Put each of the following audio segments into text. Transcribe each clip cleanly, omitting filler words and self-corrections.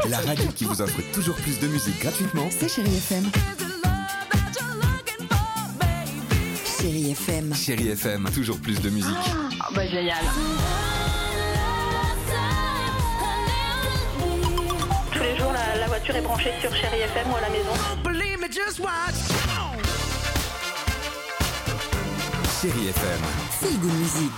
La radio qui vous offre toujours plus de musique gratuitement. C'est Chérie FM. Chérie FM. Chérie FM, toujours plus de musique. Oh bah génial. Tous les jours, la voiture est branchée sur Chérie FM ou à la maison. Chérie FM. Feel Good Music.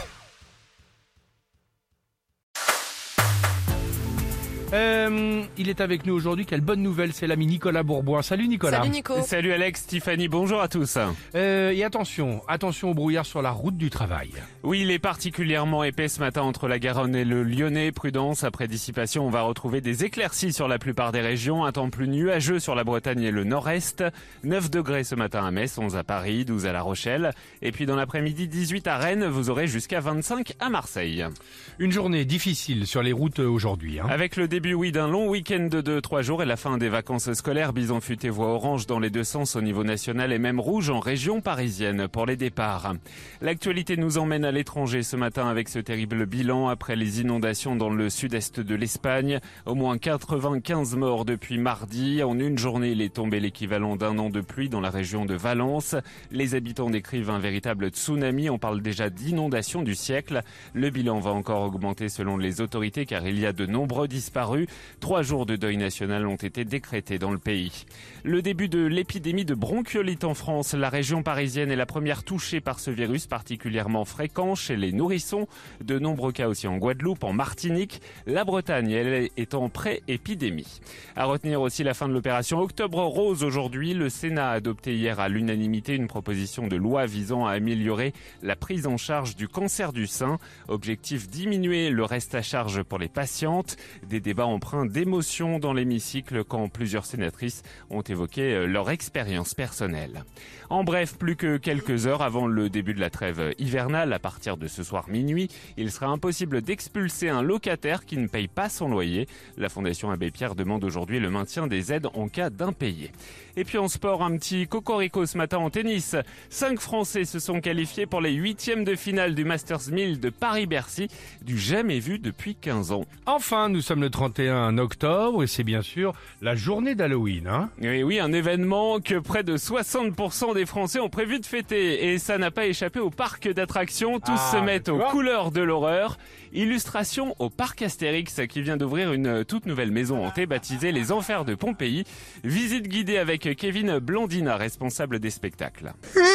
Il est avec nous aujourd'hui. Quelle bonne nouvelle, c'est l'ami Nicolas Bourboin. Salut Nicolas. Salut Nico. Salut Alex, Tiffany, bonjour à tous. Et attention au brouillard sur la route du travail. Oui, il est particulièrement épais ce matin entre la Garonne et le Lyonnais. Prudence, après dissipation, on va retrouver des éclaircies sur la plupart des régions. Un temps plus nuageux sur la Bretagne et le nord-est. 9 degrés ce matin à Metz, 11 à Paris, 12 à La Rochelle. Et puis dans l'après-midi, 18 à Rennes, vous aurez jusqu'à 25 à Marseille. Une journée difficile sur les routes aujourd'hui. Avec le début, d'un long week-end de 3 jours et la fin des vacances scolaires, Bison Futé voit orange dans les deux sens au niveau national et même rouge en région parisienne pour les départs. L'actualité nous emmène à l'étranger ce matin avec ce terrible bilan après les inondations dans le sud-est de l'Espagne. Au moins 95 morts depuis mardi. En une journée, il est tombé l'équivalent d'un an de pluie dans la région de Valence. Les habitants décrivent un véritable tsunami. On parle déjà d'inondation du siècle. Le bilan va encore augmenter selon les autorités car il y a de nombreux disparus. 3 jours de deuil national ont été décrétés dans le pays. Le début de l'épidémie de bronchiolite en France. La région parisienne est la première touchée par ce virus particulièrement fréquent chez les nourrissons. De nombreux cas aussi en Guadeloupe, en Martinique. La Bretagne, elle, est en pré-épidémie. À retenir aussi la fin de l'opération Octobre Rose aujourd'hui. Le Sénat a adopté hier à l'unanimité une proposition de loi visant à améliorer la prise en charge du cancer du sein. Objectif, diminuer le reste à charge pour les patientes. Des débats empreints d'émotion dans l'hémicycle quand plusieurs sénatrices ont évoqué leur expérience personnelle. En bref, plus que quelques heures avant le début de la trêve hivernale, à partir de ce soir minuit, il sera impossible d'expulser un locataire qui ne paye pas son loyer. La Fondation Abbé Pierre demande aujourd'hui le maintien des aides en cas d'impayé. Et puis en sport, un petit cocorico ce matin en tennis. 5 Français se sont qualifiés pour les 8e de finale du Masters 1000 de Paris-Bercy, du jamais vu depuis 15 ans. Enfin, nous sommes le 31 octobre et c'est bien sûr la journée d'Halloween. Et oui, un événement que près de 60% des Français ont prévu de fêter. Et ça n'a pas échappé au parc d'attractions. Tous se mettent aux couleurs de l'horreur. Illustration au parc Astérix qui vient d'ouvrir une toute nouvelle maison hantée baptisée Les Enfers de Pompéi. Visite guidée avec Kevin Blandina, responsable des spectacles.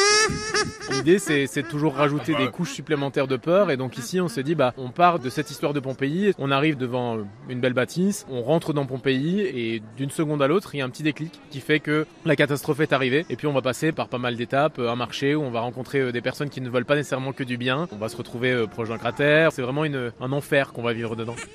L'idée c'est toujours rajouter des couches supplémentaires de peur et donc ici on se dit on part de cette histoire de Pompéi, on arrive devant une belle bâtisse, on rentre dans Pompéi et d'une seconde à l'autre il y a un petit déclic qui fait que la catastrophe est arrivée et puis on va passer par pas mal d'étapes, un marché où on va rencontrer des personnes qui ne veulent pas nécessairement que du bien, on va se retrouver proche d'un cratère, c'est vraiment un enfer qu'on va vivre dedans.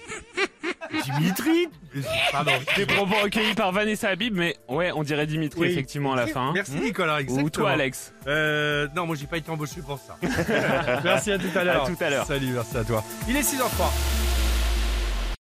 Dimitri, pardon. Des propos recueillis par Vanessa Habib, mais ouais, on dirait Dimitri effectivement à la fin. Merci Nicolas, exactement. Ou toi Alex. Non, moi j'ai pas été embauché pour ça. Merci, à tout à l'heure. À tout à l'heure. Salut, merci à toi. Il est 6h03.